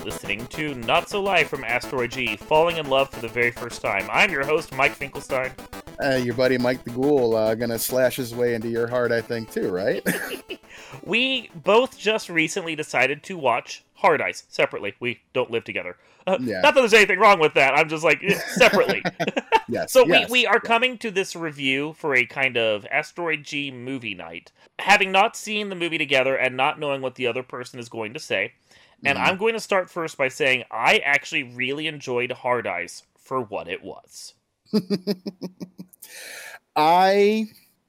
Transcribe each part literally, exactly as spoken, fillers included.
listening to Not So Live from Asteroid G, falling in love for the very first time. I'm your host, Mike Finkelstein. Uh, your buddy Mike the Ghoul uh, gonna slash his way into your heart, I think, too, right? We both just recently decided to watch Hard Eyes separately. We don't live together. Uh, Yeah. Not that there's anything wrong with that. I'm just like, eh, separately. Yes. So yes, we, we are yes. coming to this review for a kind of Asteroid G movie night, having not seen the movie together and not knowing what the other person is going to say. And Mhm. I'm going to start first by saying I actually really enjoyed Hard Eyes for what it was. I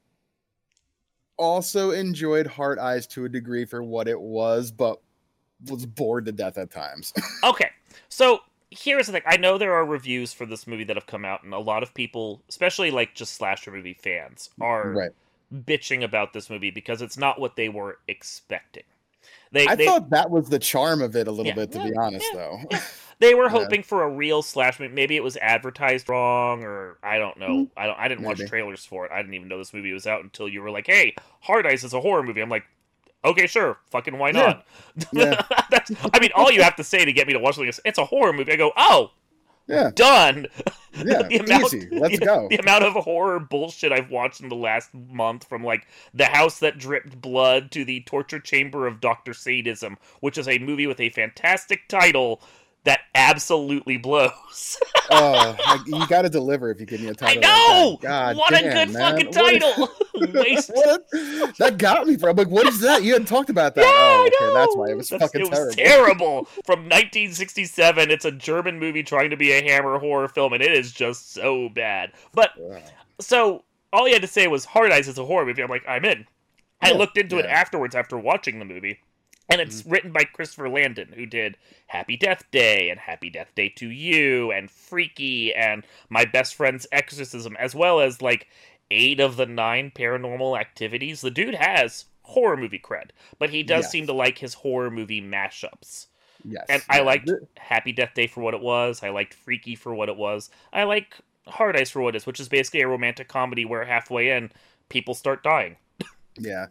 also enjoyed Heart Eyes to a degree for what it was, but was bored to death at times. Okay, so here's the thing. I know there are reviews for this movie that have come out, and a lot of people, especially like just slasher movie fans, are Right. bitching about this movie because it's not what they were expecting. They, I they, thought that was the charm of it a little Yeah, bit, to yeah, be honest, yeah, though. yeah. They were Yeah. hoping for a real slash movie. Maybe it was advertised wrong, or I don't know. Mm, I don't. I didn't watch maybe. trailers for it. I didn't even know this movie was out until you were like, "Hey, Hard Eyes is a horror movie." I'm like, "Okay, sure, fucking why not?" Yeah. That's, I mean, all you have to say to get me to watch something is, "It's a horror movie." I go, "Oh, Yeah. done." Yeah. the amount, Easy. Let's the, go. The amount of horror bullshit I've watched in the last month, from like The House That Dripped Blood to The Torture Chamber of Doctor Sadism, which is a movie with a fantastic title that absolutely blows. Oh, like, you got to deliver if you give me a I title. know! Like that. God What damn, a good man. fucking What- title! Waste. What? That got me, bro. I'm like, what is that? You hadn't talked about that. Yeah, oh, I okay, know. that's why it was That's- fucking it was terrible. terrible. From nineteen sixty-seven, it's a German movie trying to be a Hammer horror film, and it is just so bad. But Wow. so all you had to say was Hard Eyes is a horror movie. I'm like, I'm in. I Yeah, looked into it yeah. afterwards after watching the movie, and it's written by Christopher Landon, who did Happy Death Day and Happy Death Day to You and Freaky and My Best Friend's Exorcism, as well as like eight of the nine Paranormal Activities. The dude has horror movie cred, but he does Yes. seem to like his horror movie mashups. Yes. And I yeah. liked Th- Happy Death Day for what it was. I liked Freaky for what it was. I like Hard Eyes for what it is, which is basically a romantic comedy where halfway in, people start dying. Yeah.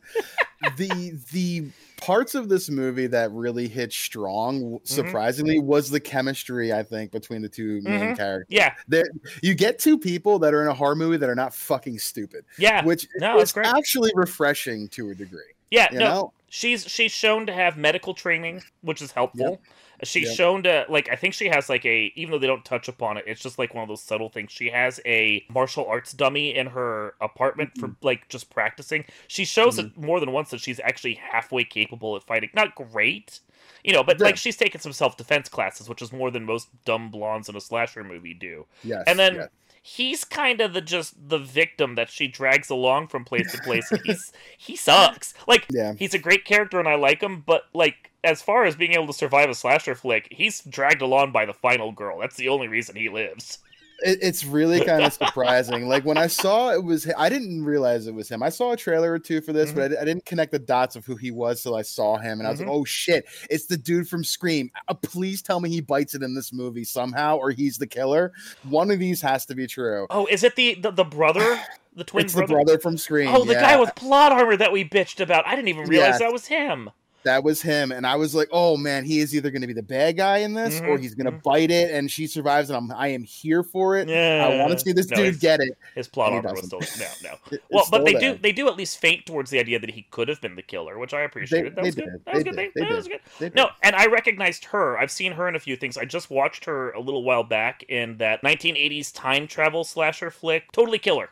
the the parts of this movie that really hit strong, surprisingly, was the chemistry, I think, between the two main Mhm. characters. Yeah, There, you get two people that are in a horror movie that are not fucking stupid, yeah. which No, it's is great. actually refreshing to a degree. Yeah, You no, know? she's she's shown to have medical training, which is helpful. She's Yep. shown to, like, I think she has like a, even though they don't touch upon it, it's just like one of those subtle things. She has a martial arts dummy in her apartment for like just practicing. She shows it more than once that she's actually halfway capable at fighting. Not great, you know, but Yeah. like she's taken some self defense classes, which is more than most dumb blondes in a slasher movie do. Yes. And then yes. he's kind of the just the victim that she drags along from place to place. And he's he sucks. Like Yeah. he's a great character and I like him, but like as far as being able to survive a slasher flick, he's dragged along by the final girl. That's the only reason he lives. It, it's really kind of surprising. Like when I saw it was, I didn't realize it was him. I saw a trailer or two for this, Mhm. but I, I didn't connect the dots of who he was till I saw him, and I was Mhm. like, "Oh shit, it's the dude from Scream!" Uh, please tell me he bites it in this movie somehow, or he's the killer. One of these has to be true. Oh, is it the the, the brother, the twin It's brother? the brother from Scream. Oh, the yeah. guy with plot armor that we bitched about. I didn't even realize Yes. that was him. That was him, and I was like, "Oh man, he is either going to be the bad guy in this, or Mhm, he's going to mhm. bite it, and she survives, and I'm, I am here for it. I want to see this No, dude his- get it." His plot And he armor was still doesn't. no, no. It- Well, it's but they still do there. they do at least feint towards the idea that he could have been the killer, which I appreciated. that they was did. good. That They was good. did. They- They that was did. good. They did. No, and I recognized her. I've seen her in a few things. I just watched her a little while back in that nineteen eighties time travel slasher flick, Totally Killer.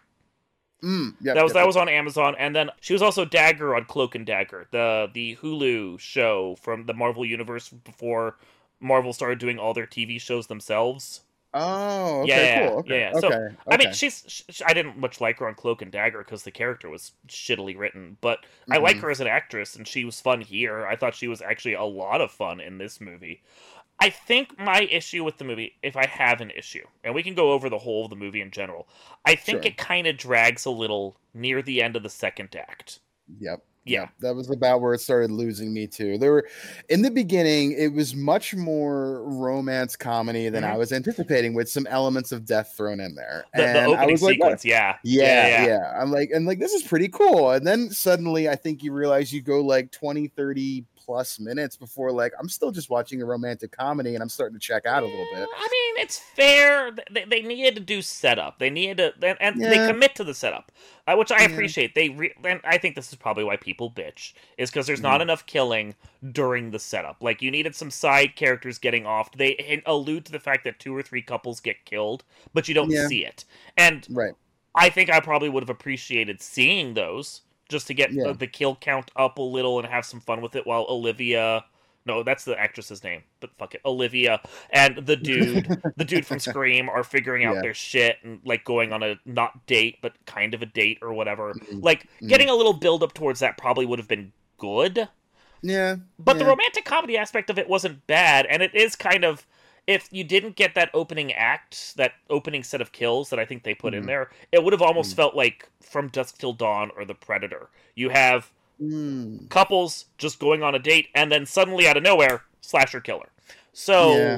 Mm, yep, That was yep, that yep. was on Amazon, and then she was also Dagger on Cloak and Dagger, the the Hulu show from the Marvel universe before Marvel started doing all their T V shows themselves. Oh, okay, Yeah, cool. Okay, yeah, yeah. So, okay. I mean, okay. she's sh I didn't much like her on Cloak and Dagger because the character was shittily written, but I like Mhm. her as an actress, and she was fun here. I thought she was actually a lot of fun in this movie. I think my issue with the movie, if I have an issue, and we can go over the whole of the movie in general, I think Sure. it kind of drags a little near the end of the second act. Yep. Yeah. That was about where it started losing me too. There were, in the beginning, it was much more romance comedy than Mm-hmm. I was anticipating, with some elements of death thrown in there. The the And I opening was like, what? sequence, yeah. Yeah, Yeah, yeah. yeah. I'm like, and like, this is pretty cool. And then suddenly I think you realize you go like twenty, thirty plus minutes before, like, I'm still just watching a romantic comedy and I'm starting to check out a little bit. I mean, it's fair. They, they needed to do setup. They needed to, and, and they Yeah. commit to the setup, uh, which I Yeah. appreciate. They re- and I think this is probably why people bitch, is because there's not Mhm. enough killing during the setup. Like, you needed some side characters getting off. They hin- allude to the fact that two or three couples get killed, but you don't Yeah. see it. And Right. I think I probably would have appreciated seeing those just to get Yeah. the, the kill count up a little and have some fun with it while Olivia. No, that's the actress's name, but fuck it. Olivia and the dude, the dude from Scream, are figuring out Yeah. their shit and like going on a not date, but kind of a date or whatever. Mhm. Like Mhm. getting a little build up towards that probably would have been good. Yeah. But the yeah. romantic comedy aspect of it wasn't bad, and it is kind of, if you didn't get that opening act, that opening set of kills that I think they put in Mhm. there, it would have almost Mhm. felt like From Dusk Till Dawn or The Predator. You have Mm. couples just going on a date, and then suddenly out of nowhere, slasher killer. So, Yeah.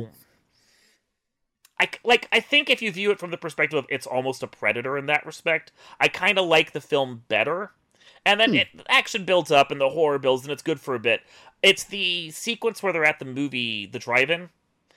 I like. I think if you view it from the perspective of it's almost a Predator in that respect, I kind of like the film better. And then Hmm. it, action builds up and the horror builds, and it's good for a bit. It's the sequence where they're at the movie, the drive-in,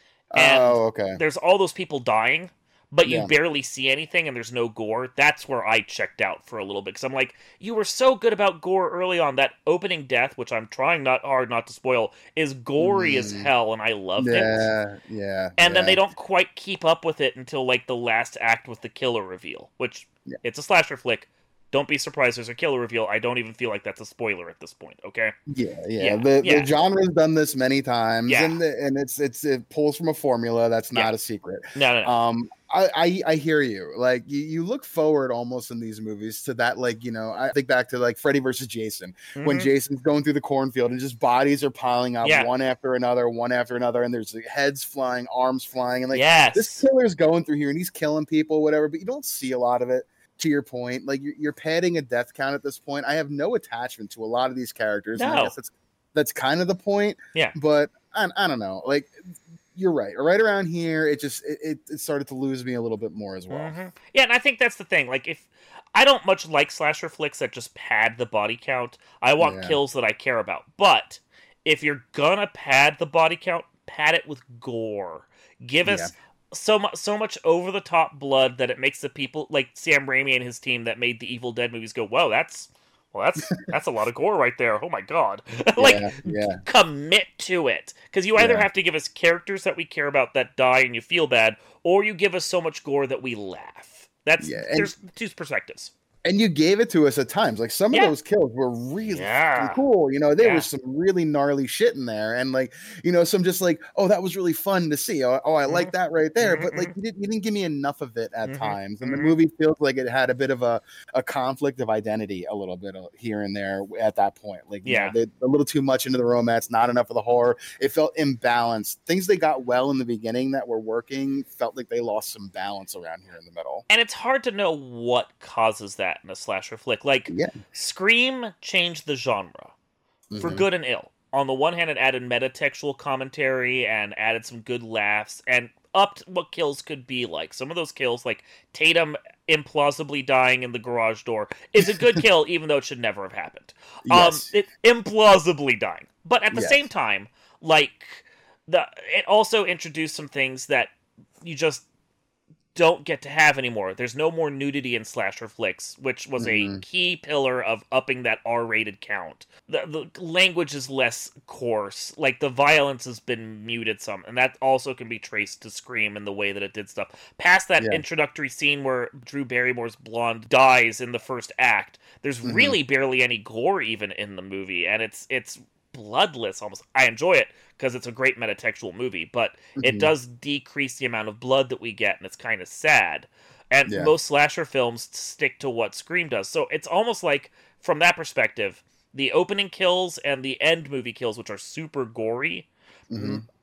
and Oh, okay. there's all those people dying, but you Yeah. barely see anything and there's no gore. That's where I checked out for a little bit, because I'm like, you were so good about gore early on. That opening death, which I'm trying not hard not to spoil, is gory as Mm. hell, and I loved it. Yeah, yeah. And then yeah. they don't quite keep up with it until like the last act with the killer reveal, which Yeah. it's a slasher flick. Don't be surprised there's a killer reveal. I don't even feel like that's a spoiler at this point, okay? Yeah, yeah. Yeah, The yeah. the genre's done this many times, Yeah. and the, and it's it's it pulls from a formula that's not Yeah. a secret. No, no, no. Um, I, I I hear you. Like you, you look forward almost in these movies to that. Like you know, I think back to like Freddy versus Jason, when Mhm. Jason's going through the cornfield and just bodies are piling up Yeah. one after another, one after another, and there's like, heads flying, arms flying, and like Yes. this killer's going through here and he's killing people, whatever. But you don't see a lot of it. To your point, like you're, you're padding a death count at this point. I have no attachment to a lot of these characters. And I No. guess that's that's kind of the point. Yeah. But I, I don't know. Like you're right. Right around here, it just it, it, it started to lose me a little bit more as well. Mhm. Yeah, and I think that's the thing. Like, if I don't much like slasher flicks that just pad the body count. I want Yeah. kills that I care about. But if you're gonna pad the body count, pad it with gore. Give us so much, so much over the top blood that it makes the people like Sam Raimi and his team that made the Evil Dead movies go, "Whoa, that's well, that's that's a lot of gore right there. Oh my god!" like, Yeah, yeah. commit to it, because you either Yeah. have to give us characters that we care about that die and you feel bad, or you give us so much gore that we laugh. That's Yeah, and- there's two perspectives. And you gave it to us at times. Like some Yeah. of those kills were really Yeah. fucking cool. You know, there Yeah. was some really gnarly shit in there, and like, you know, some just like, oh, that was really fun to see. Oh, oh I like that right there. Mhm, But like, you didn't, you didn't give me enough of it at Mhm, times, and the mhm. movie feels like it had a bit of a, a conflict of identity, a little bit of here and there at that point. Like, you Yeah. know, they, a little too much into the romance, not enough of the horror. It felt imbalanced. Things they got well in the beginning that were working felt like they lost some balance around here in the middle. And it's hard to know what causes that in a slasher flick. Like, Yeah. Scream changed the genre for Mhm. good and ill. On the one hand, it added metatextual commentary and added some good laughs and upped what kills could be like. Some of those kills, like Tatum implausibly dying in the garage door, is a good kill, even though it should never have happened. Yes. Um, it implausibly dying, but at the Yes. same time, like the it also introduced some things that you just don't get to have anymore. There's no more nudity in slasher flicks, which was a Mhm. key pillar of upping that R-rated count. The, the language is less coarse. Like, the violence has been muted some, and that also can be traced to Scream and the way that it did stuff. Past that Yeah. introductory scene where Drew Barrymore's blonde dies in the first act, there's Mhm. really barely any gore even in the movie, and it's it's bloodless almost. I enjoy it because it's a great metatextual movie, but it Mhm. does decrease the amount of blood that we get, and it's kind of sad. And Yeah. most slasher films stick to what Scream does. So it's almost like, from that perspective, the opening kills and the end movie kills, which are super gory, Mhm.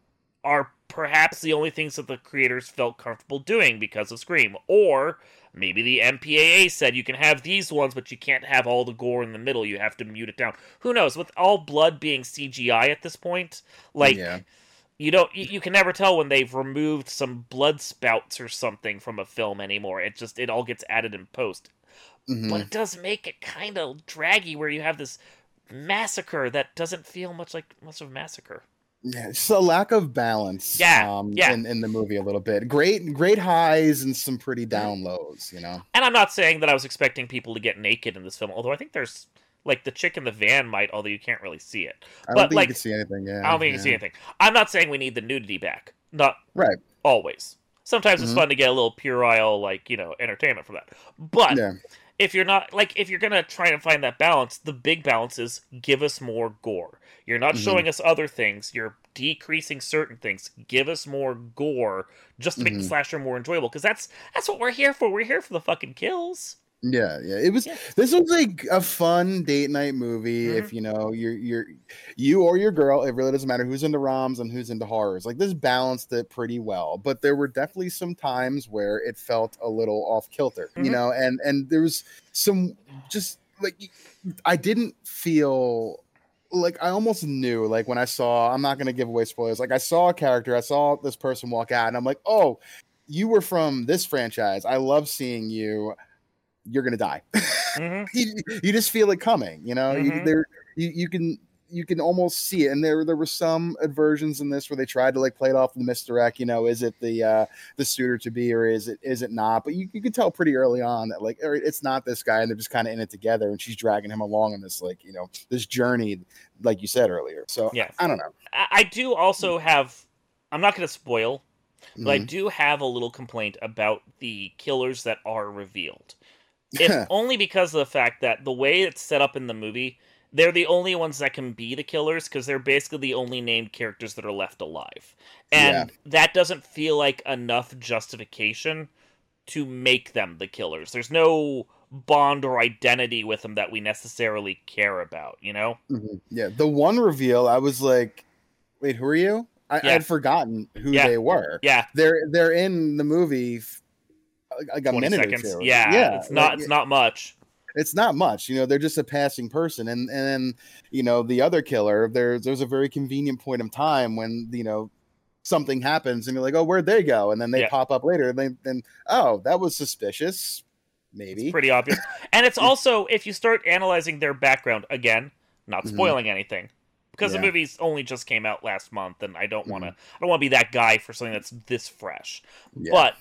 are perhaps the only things that the creators felt comfortable doing because of Scream. Or maybe the M P A A said you can have these ones, but you can't have all the gore in the middle. You have to mute it down. Who knows? With all blood being C G I at this point, like, yeah. you don't, you, you can never tell when they've removed some blood spouts or something from a film anymore. It just, it all gets added in post. Mm-hmm. But it does make it kind of draggy where you have this massacre that doesn't feel much like much of a massacre. Yeah, it's a lack of balance. Yeah, um, yeah. In, in the movie a little bit. Great, great highs and some pretty down lows. You know. And I'm not saying that I was expecting people to get naked in this film, although I think there's like the chick in the van might, although you can't really see it. I don't but think like, you can see anything. Yeah, I don't think yeah. you can see anything. I'm not saying we need the nudity back. Not right. Always. Sometimes mm-hmm. it's fun to get a little puerile, like, you know, entertainment from that. But. Yeah. If you're not, like, if you're going to try and find that balance, the big balance is give us more gore. You're not mm-hmm. showing us other things. You're decreasing certain things. Give us more gore just to make mm-hmm. the slasher more enjoyable. Because that's that's what we're here for. We're here for the fucking kills. Yeah, yeah. It was. Yeah. This was like a fun date night movie. Mm-hmm. If you know you're you're you or your girl, it really doesn't matter who's into roms and who's into horrors. Like this balanced it pretty well. But there were definitely some times where it felt a little off kilter. Mm-hmm. You know, and and there was some just like I didn't feel. Like I almost knew, like when I saw, I'm not going to give away spoilers. Like I saw a character, I saw this person walk out, and I'm like, oh, you were from this franchise. I love seeing you. You're gonna die. Mm-hmm. you, you just feel it coming, you know. Mm-hmm. You, there, you you can you can almost see it. And there there were some aversions in this where they tried to like play it off the misdirect. You know, is it the uh, the suitor to be or is it is it not? But you you can tell pretty early on that like it's not this guy, and they're just kind of in it together, and she's dragging him along in this like you know this journey, like you said earlier. So yeah, I, I don't know. I, I do also have. I'm not going to spoil, but mm-hmm. I do have a little complaint about the killers that are revealed. It's only because of the fact that the way it's set up in the movie, they're the only ones that can be the killers because they're basically the only named characters that are left alive. And yeah. that doesn't feel like enough justification to make them the killers. There's no bond or identity with them that we necessarily care about, you know? Mm-hmm. Yeah, the one reveal, I was like, wait, who are you? I, yeah. I had forgotten who yeah. they were. Yeah. They're, they're in the movie... like a minute seconds. or two. Yeah, yeah, it's not like, it's not much. It's not much. You know, they're just a passing person. And and then, you know, the other killer, there's there's a very convenient point in time when, you know, something happens and you're like, oh, where'd they go? And then they yeah. pop up later and they, then, oh, that was suspicious. Maybe. It's pretty obvious. And it's also, if you start analyzing their background, again, not spoiling mm-hmm. anything. Because yeah. the movie's only just came out last month and I don't mm-hmm. wanna I don't wanna be that guy for something that's this fresh. Yeah. But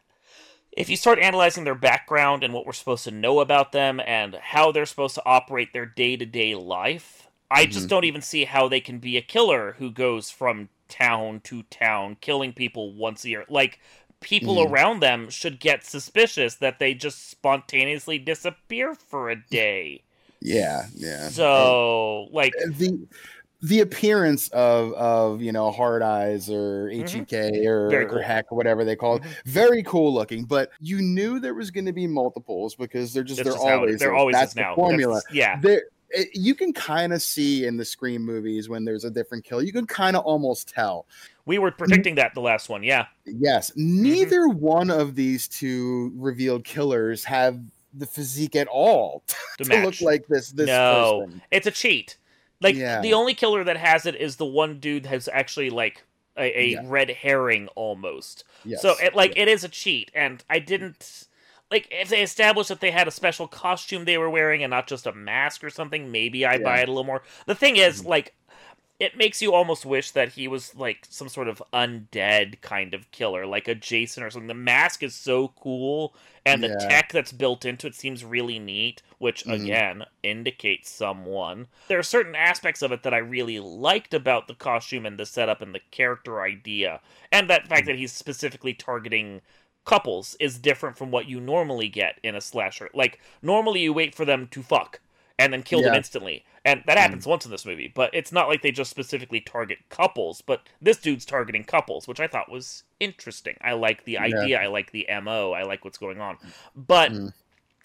if you start analyzing their background and what we're supposed to know about them and how they're supposed to operate their day-to-day life, I mm-hmm. just don't even see how they can be a killer who goes from town to town, killing people once a year. Like, people mm-hmm. around them should get suspicious that they just spontaneously disappear for a day. Yeah, yeah. So, like... The... The appearance of, of you know, Hard Eyes or H E K mm-hmm. or, cool. or Heck or whatever they call it, mm-hmm. very cool looking. But you knew there was going to be multiples because they're just That's they're just always they're always that's the now. formula. That's, yeah, they're, it, you can kind of see in the Scream movies when there's a different kill. You can kind of almost tell. We were predicting that the last one, yeah. Yes, neither mm-hmm. one of these two revealed killers have the physique at all to, to look like this. This no, person. It's a cheat. Like, yeah. the only killer that has it is the one dude that's actually, like, a, a yeah. red herring, almost. Yes. So, it, like, yeah. it is a cheat, and I didn't... Like, if they established that they had a special costume they were wearing and not just a mask or something, maybe I'd yeah. buy it a little more. The thing is, mm-hmm. like, it makes you almost wish that he was, like, some sort of undead kind of killer, like a Jason or something. The mask is so cool, and the yeah. tech that's built into it seems really neat, which, mm-hmm. again, indicates someone. There are certain aspects of it that I really liked about the costume and the setup and the character idea, and that fact mm-hmm. that he's specifically targeting couples is different from what you normally get in a slasher. Like, normally you wait for them to fuck, and then kill yeah. them instantly. And that happens mm. once in this movie, but it's not like they just specifically target couples, but this dude's targeting couples, which I thought was interesting. I like the idea, yeah. I like the M O, I like what's going on. But mm.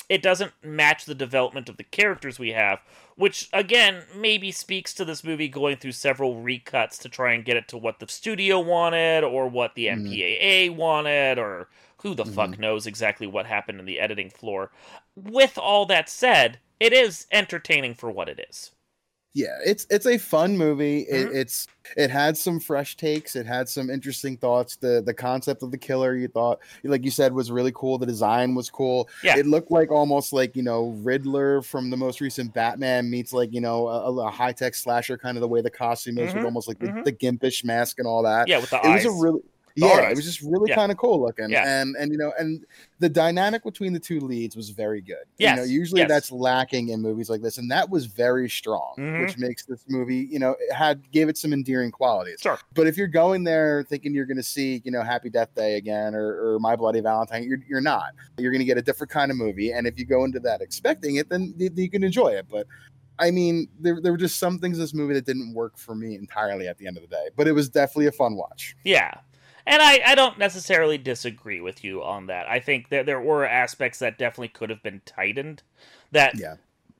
it doesn't match the development of the characters we have, which, again, maybe speaks to this movie going through several recuts to try and get it to what the studio wanted, or what the M P A A mm. wanted, or who the mm. fuck knows exactly what happened in the editing floor. With all that said, it is entertaining for what it is. Yeah, it's it's a fun movie. It, mm-hmm. It's it had some fresh takes. It had some interesting thoughts. The the concept of the killer, you thought, like you said, was really cool. The design was cool. Yeah. It looked like almost like, you know, Riddler from the most recent Batman meets like, you know, a, a high tech slasher, kind of the way the costume is, mm-hmm. with almost like the, mm-hmm. the gimpish mask and all that. Yeah, with the it eyes. It was a really Yeah, it was just really yeah. kind of cool looking. Yeah. And, and, you know, and the dynamic between the two leads was very good. Yes. You know, usually yes. that's lacking in movies like this. And that was very strong, mm-hmm. which makes this movie, you know, it had, gave it some endearing qualities. Sure. But if you're going there thinking you're going to see, you know, Happy Death Day again, or, or My Bloody Valentine, you're, you're not. You're going to get a different kind of movie. And if you go into that expecting it, then you, you can enjoy it. But I mean, there, there were just some things in this movie that didn't work for me entirely at the end of the day. But it was definitely a fun watch. Yeah. And I, I don't necessarily disagree with you on that. I think that there were aspects that definitely could have been tightened. That yeah.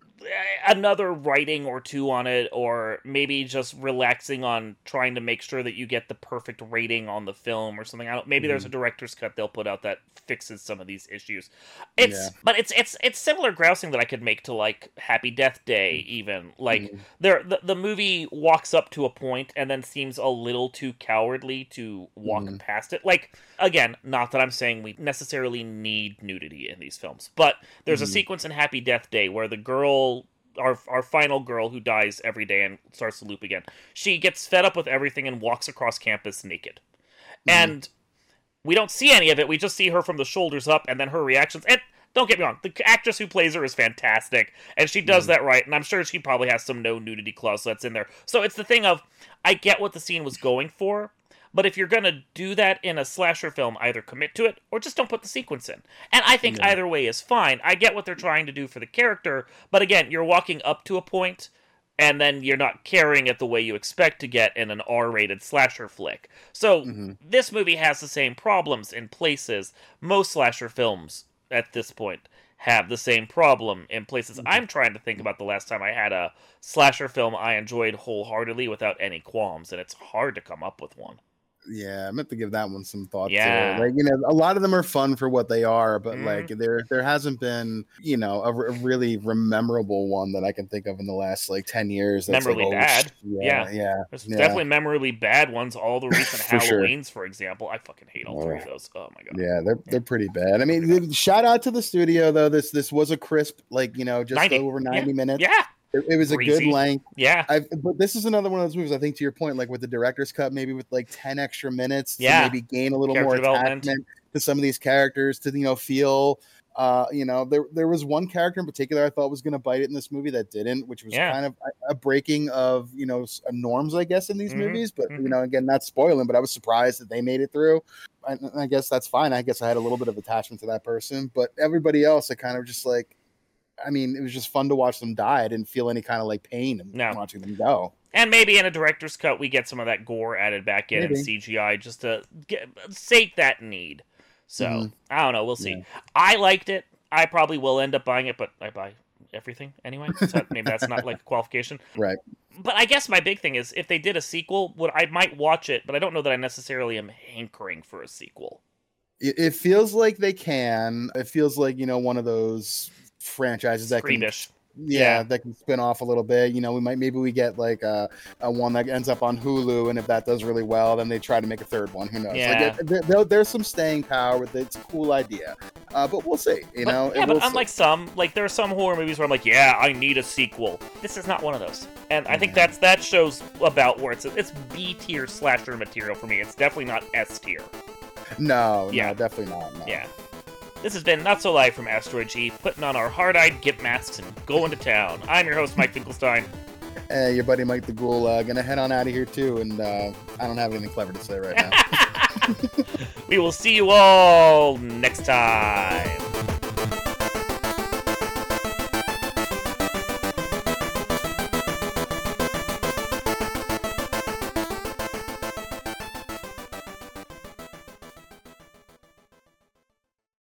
another writing or two on it, or maybe just relaxing on trying to make sure that you get the perfect rating on the film or something. I don't, maybe mm-hmm. there's a director's cut they'll put out that fixes some of these issues. It's yeah. but it's it's it's similar grousing that I could make to like Happy Death Day even. Like mm-hmm. there the, the movie walks up to a point and then seems a little too cowardly to walk mm-hmm. past it. Like, again, not that I'm saying we necessarily need nudity in these films, but there's mm-hmm. a sequence in Happy Death Day where the girl Our our final girl who dies every day and starts to loop again. She gets fed up with everything and walks across campus naked. Mm-hmm. And we don't see any of it. We just see her from the shoulders up and then her reactions. And don't get me wrong, the actress who plays her is fantastic. And she does mm-hmm. that right. And I'm sure she probably has some no nudity clause that's in there. So it's the thing of, I get what the scene was going for. But if you're going to do that in a slasher film, either commit to it or just don't put the sequence in. And I think yeah. either way is fine. I get what they're trying to do for the character, but again, you're walking up to a point, and then you're not carrying it the way you expect to get in an R-rated slasher flick. So mm-hmm. this movie has the same problems in places. Most slasher films at this point have the same problem in places. Mm-hmm. I'm trying to think about the last time I had a slasher film I enjoyed wholeheartedly without any qualms, and it's hard to come up with one. Yeah, I meant to give that one some thought. Yeah, too. Like, you know, a lot of them are fun for what they are, but mm. like there, there hasn't been, you know, a, a really memorable one that I can think of in the last like ten years. That's memorably like, oh, bad. Yeah, yeah, yeah. There's yeah. definitely memorably bad ones. All the recent for Halloweens, sure. for example, I fucking hate all three of those. Oh my god. Yeah, they're they're pretty bad. I mean, shout out to the studio though. This this was a crisp, like, you know, just ninety over ninety yeah. minutes. Yeah. It, it was Breezy. a good length. Yeah. I've, but this is another one of those movies, I think, to your point, like with the director's cut, maybe with like ten extra minutes yeah. to maybe gain a little Character more attachment to some of these characters, to, you know, feel, uh, you know, there there was one character in particular I thought was going to bite it in this movie that didn't, which was yeah. kind of a, a breaking of, you know, norms, I guess, in these mm-hmm. movies. But, mm-hmm. you know, again, not spoiling, but I was surprised that they made it through. I, I guess that's fine. I guess I had a little bit of attachment to that person, but everybody else, I kind of just like, I mean, it was just fun to watch them die. I didn't feel any kind of like pain in no. watching them go. And maybe in a director's cut, we get some of that gore added back in maybe. and C G I just to get, sate that need. So, mm-hmm. I don't know. We'll see. Yeah. I liked it. I probably will end up buying it, but I buy everything anyway. So maybe that's not like a qualification. Right. But I guess my big thing is, if they did a sequel, would I might watch it, but I don't know that I necessarily am hankering for a sequel. It, it feels like they can. It feels like, you know, one of those franchises that can, yeah, yeah, that can spin off a little bit. You know, we might maybe we get like a, a one that ends up on Hulu, and if that does really well, then they try to make a third one. Who knows? Yeah. Like, it, there, there's some staying power with it. It's a cool idea, uh, but we'll see. You but, know, yeah, but we'll unlike see. some, like there are some horror movies where I'm like, yeah, I need a sequel. This is not one of those, and I think that's that shows about where it's it's B tier slasher material for me. It's definitely not S tier. No, yeah, no, definitely not. No. Yeah. This has been Not So Live from Asteroid G, putting on our hard-eyed gimp masks and going to town. I'm your host, Mike Finkelstein. Hey, your buddy Mike the Ghoul. Uh, gonna head on out of here too, and uh, I don't have anything clever to say right now. We will see you all next time.